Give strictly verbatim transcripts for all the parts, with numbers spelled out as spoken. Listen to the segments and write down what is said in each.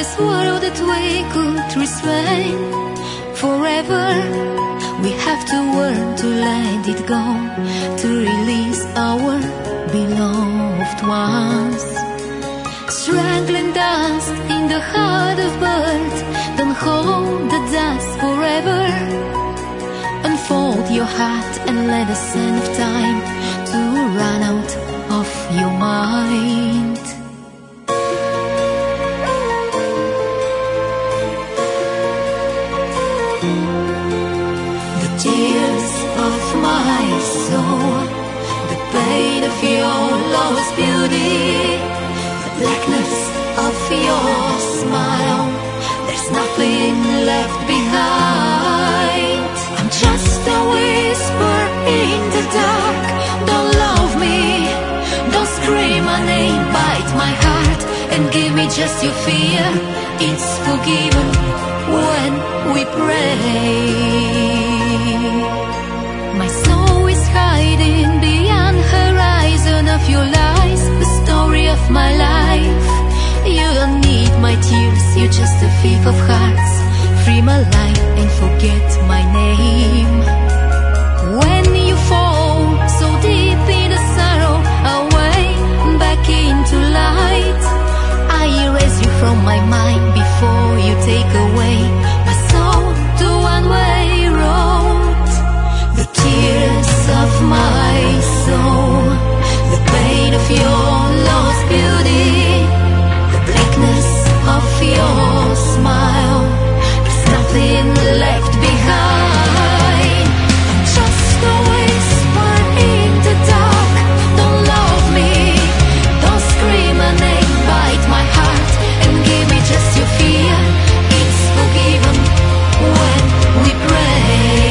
this world that we could restrain forever. We have to learn to let it go, to release our beloved ones. Strangling dust in the heart of birds, don't hold the dust forever. Unfold your heart and let the sand of time to run out of your mind. The tears of my soul, the pain of your lost beauty, the blackness of your smile, there's nothing left behind. I'm just a whisper in the dark. Don't love me, don't scream my name, bite my heart and give me just your fear. It's forgiven when we pray. My soul is hiding beyond horizon of your lies, the story of my life. You don't need my tears, you're just a thief of hearts. Free my life and forget my name. When you fall so deep in the sorrow, away back into light, I erase you from my mind before you take away my soul to one-way road. The tears of my soul, the pain of your lost beauty, the blackness of your smile, there's nothing left behind. I'm just a whisper in the dark. Don't love me, don't scream my name, bite my heart and give me just your fear. It's forgiven when we pray.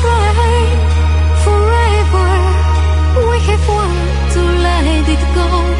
Restrain forever. We have learned to let it go.